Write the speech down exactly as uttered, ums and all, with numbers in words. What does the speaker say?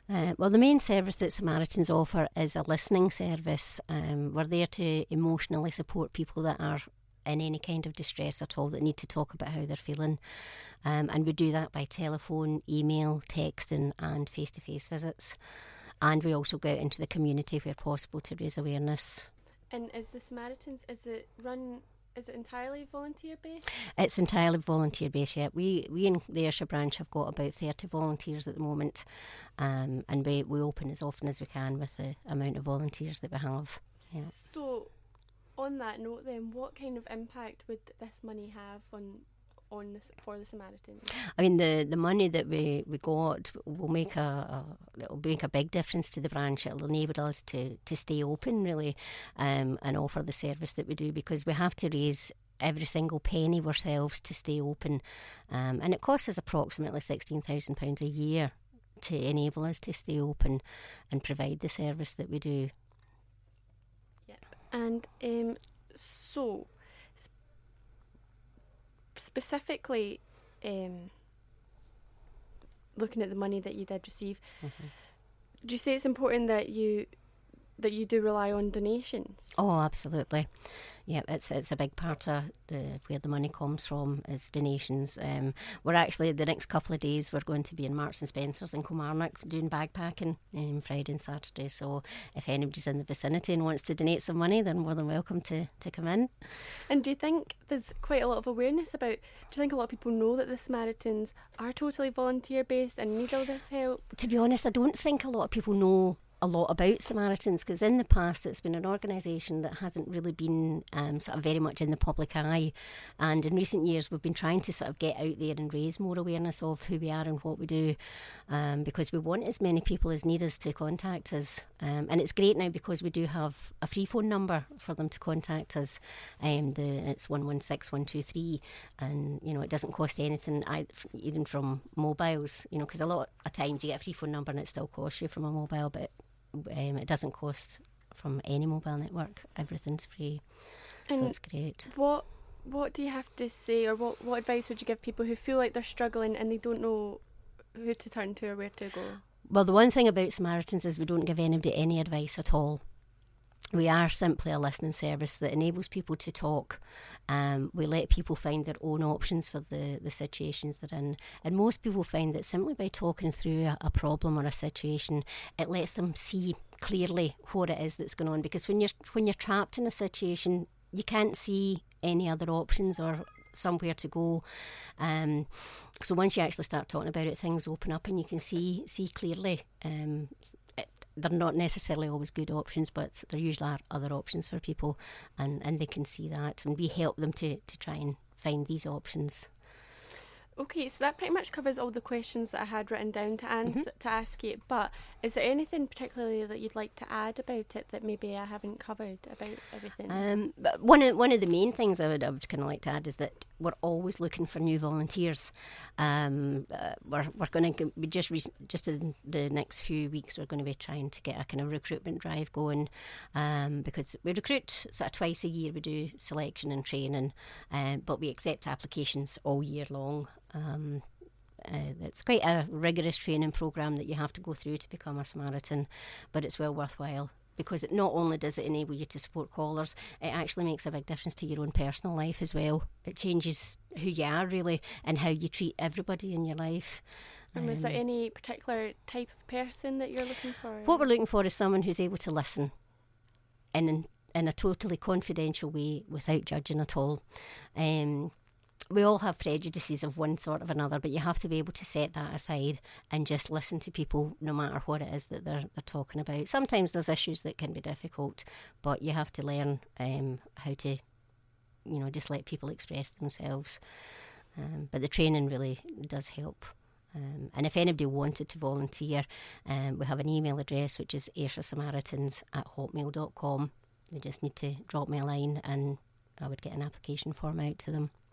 Uh, well, the main service that Samaritans offer is a listening service. Um, we're there to emotionally support people that are in any kind of distress at all, that need to talk about how they're feeling. Um, and we do that by telephone, email, texting and face-to-face visits. And we also go out into the community where possible to raise awareness. And is the Samaritans, is it run... Is it entirely volunteer-based? It's entirely volunteer-based, yeah. We we in the Ayrshire branch have got about thirty volunteers at the moment, um, and we, we open as often as we can with the amount of volunteers that we have. Yeah. So, on that note then, what kind of impact would this money have on on this for the Samaritans? I mean, the, the money that we, we got will make a, a it'll make a big difference to the branch. It'll enable us to, to stay open, really, um, and offer the service that we do, because we have to raise every single penny ourselves to stay open, um, and it costs us approximately sixteen thousand pounds a year to enable us to stay open and provide the service that we do. Yep. And um, so. Specifically, um, looking at the money that you did receive, mm-hmm. do you say it's important that you that you do rely on donations? Oh, absolutely. Yeah, it's it's a big part of the, where the money comes from is donations. Um, we're actually, the next couple of days, we're going to be in Marks and Spencer's in Kilmarnock doing bagpacking um, Friday and Saturday. So if anybody's in the vicinity and wants to donate some money, they're more than welcome to, to come in. And do you think there's quite a lot of awareness about, do you think a lot of people know that the Samaritans are totally volunteer-based and need all this help? To be honest, I don't think a lot of people know a lot about Samaritans, because in the past it's been an organisation that hasn't really been um, sort of very much in the public eye, and in recent years we've been trying to sort of get out there and raise more awareness of who we are and what we do, um, because we want as many people as need us to contact us, um, and it's great now because we do have a free phone number for them to contact us. Um, the, it's one one six one two three, and you know it doesn't cost anything, even from mobiles, you know, because a lot of times you get a free phone number and it still costs you from a mobile, but Um, it doesn't cost from any mobile network. Everything's free, and so it's great. What What do you have to say, or what, what advice would you give people who feel like they're struggling and they don't know who to turn to or where to go? Well, the one thing about Samaritans is we don't give anybody any advice at all. We are simply a listening service that enables people to talk. Um, we let people find their own options for the, the situations they're in. And most people find that simply by talking through a, a problem or a situation, it lets them see clearly what it is that's going on. Because when you're when you're trapped in a situation, you can't see any other options or somewhere to go. Um, so once you actually start talking about it, things open up and you can see see clearly. Um, They're not necessarily always good options, but there usually are other options for people, and, and they can see that, and we help them to, to try and find these options. Okay, so that pretty much covers all the questions that I had written down to answer, mm-hmm. to ask you, but is there anything particularly that you'd like to add about it that maybe I haven't covered about everything? Um, but one of one of the main things I would, I would kind of like to add is that we're always looking for new volunteers. Um, uh, we're we're going to be just rec- just in the next few weeks we're going to be trying to get a kind of recruitment drive going, um, because we recruit sort of twice a year. We do selection and training, um, but we accept applications all year long. Um, uh, it's quite a rigorous training programme that you have to go through to become a Samaritan, but it's well worthwhile, because it not only does it enable you to support callers, it actually makes a big difference to your own personal life as well. It changes who you are, really, and how you treat everybody in your life. And is there any particular type of person that you're looking for? What we're looking for is someone who's able to listen in, in a totally confidential way without judging at all. Um, we all have prejudices of one sort or another, but you have to be able to set that aside and just listen to people no matter what it is that they're they're talking about. Sometimes there's issues that can be difficult, but you have to learn um, how to, you know, just let people express themselves. Um, but the training really does help. Um, and if anybody wanted to volunteer, um, we have an email address which is ayrshire samaritans at hotmail dot com. They just need to drop me a line and I would get an application form out to them.